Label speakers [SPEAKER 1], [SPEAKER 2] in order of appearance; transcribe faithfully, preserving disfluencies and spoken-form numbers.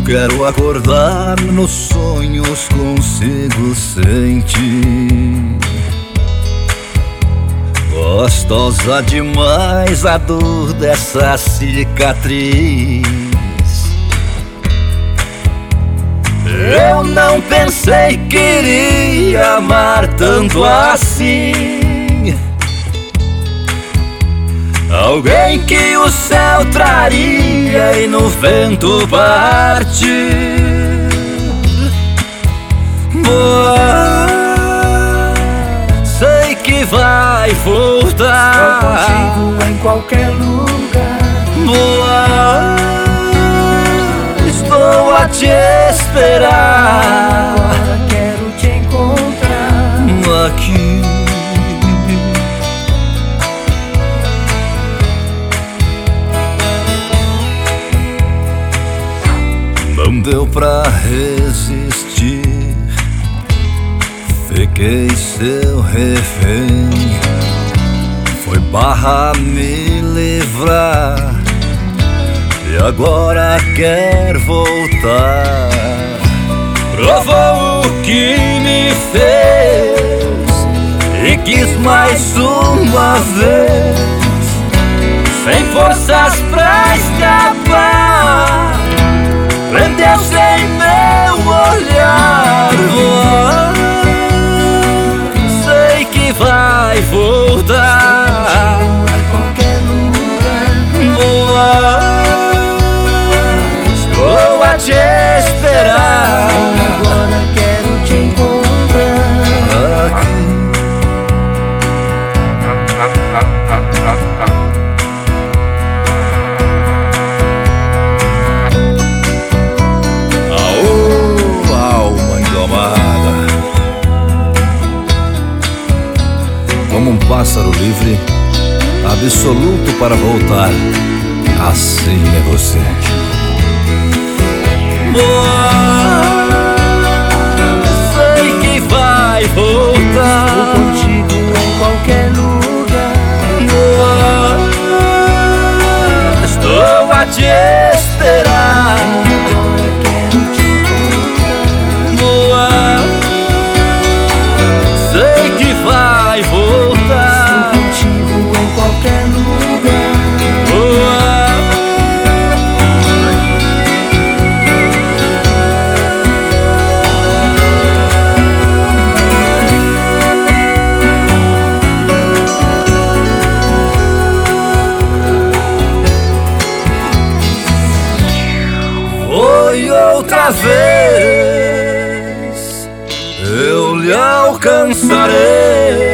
[SPEAKER 1] quero acordar nos sonhos consigo sentir. Gostosa demais a dor dessa cicatriz. Eu não pensei que iria amar tanto assim. Alguém que o céu traria e no vento partir. Boa, sei que vai voltar.
[SPEAKER 2] Estou contigo em qualquer lugar.
[SPEAKER 1] Boa, estou a te esperar.
[SPEAKER 2] Agora quero te encontrar
[SPEAKER 1] aqui. Não deu pra resistir, fiquei seu refém. Foi barra me livrar e agora quer voltar. Provou o que me fez e quis mais uma vez, sem forças pra escapar. Prendeu-se em meu olhar. Oh, sei que vai voltar
[SPEAKER 2] em qualquer lugar.
[SPEAKER 1] Oh, estou a te esperar.
[SPEAKER 2] Agora quero te encontrar
[SPEAKER 1] aqui. Como um pássaro livre, absoluto para voltar, assim é você. Boa, sei que vai voltar.
[SPEAKER 2] Estou contigo em qualquer lugar.
[SPEAKER 1] Boa, estou a te esperar.
[SPEAKER 2] Agora quero te encontrar
[SPEAKER 1] Boa, sei que vai voltar.
[SPEAKER 2] Estou contigo em qualquer lugar.
[SPEAKER 1] Foi outra vez, eu lhe alcançarei.